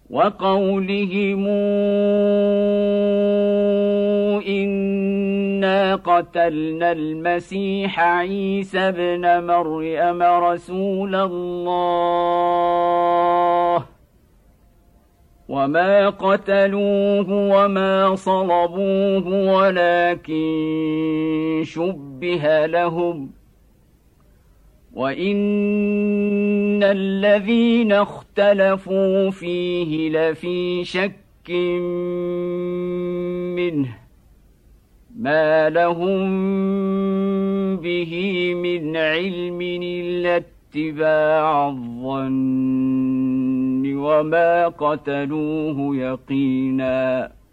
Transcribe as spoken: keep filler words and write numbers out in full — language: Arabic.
وقولهم إنا قتلنا المسيح عيسى ابن مريم رسول الله وما قتلوه وما صلبوه ولكن شبه لهم وإن الذين اختلفوا فيه لفي شك منه ما لهم به من علم إلا اتباع الظن وما قتلوه يقينا.